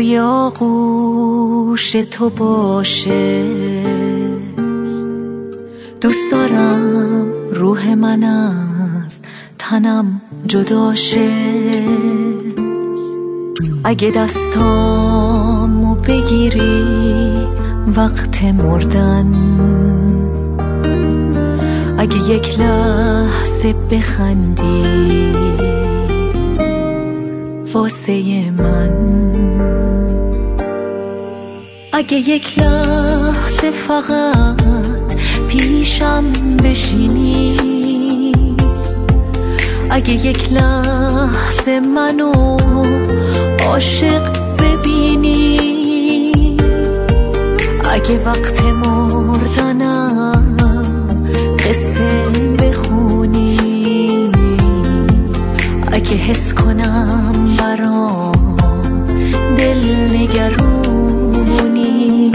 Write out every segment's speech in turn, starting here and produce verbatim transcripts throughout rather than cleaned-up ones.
روی آغوش تو باشه. دوست دارم روح من از تنم جداشه. اگه دستامو بگیری وقت مردن، اگه یک لحظه بخندی واسه من، اگه یک لحظه فقط پیشم بشینی، اگه یک لحظه منو عاشق ببینی، اگه وقت مردنم قصه بخونی، اگه حس کنم برام دل نگرونی،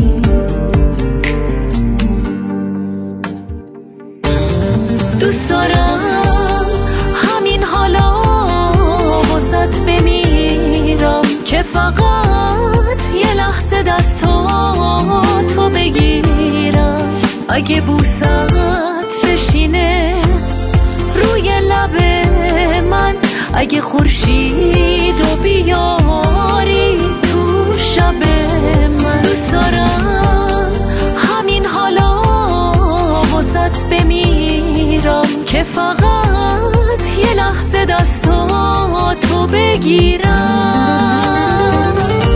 دوست دارم همین حالا واسط بمیرم که فقط یه لحظه دستاتو بگیرم. اگه بوست بشینه روی لب من، اگه خورشیدو بیاری تو شب من، دوست دارم همین حالا واسط بمیرم که فقط یه لحظه دستاتو بگیرم.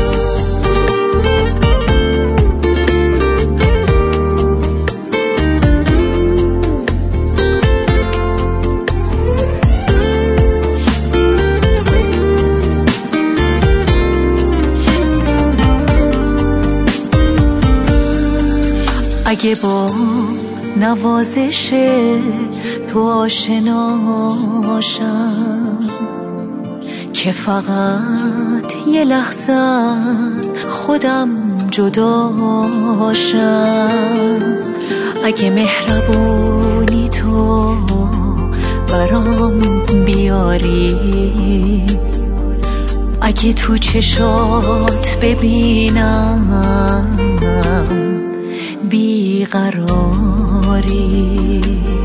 اگه با نوازش تو آشناشم که فقط یه لحظه از خودم جداشم، اگه مهربونی تو برام بیاری، اگه تو چشات ببینم بیقراری،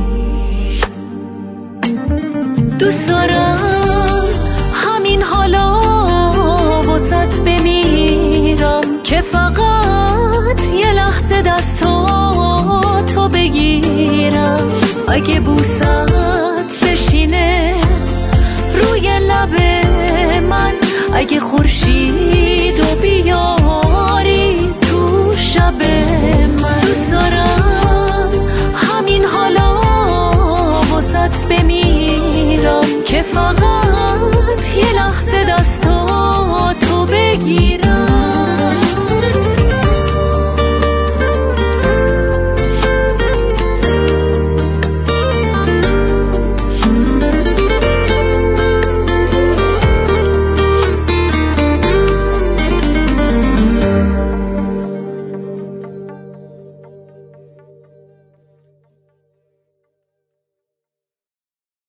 دوست دارم همین حالا واسط بمیرم که فقط یه لحظه دستاتو بگیرم. اگه بوست بشینه روی لب من، اگه خورشیدو بیاری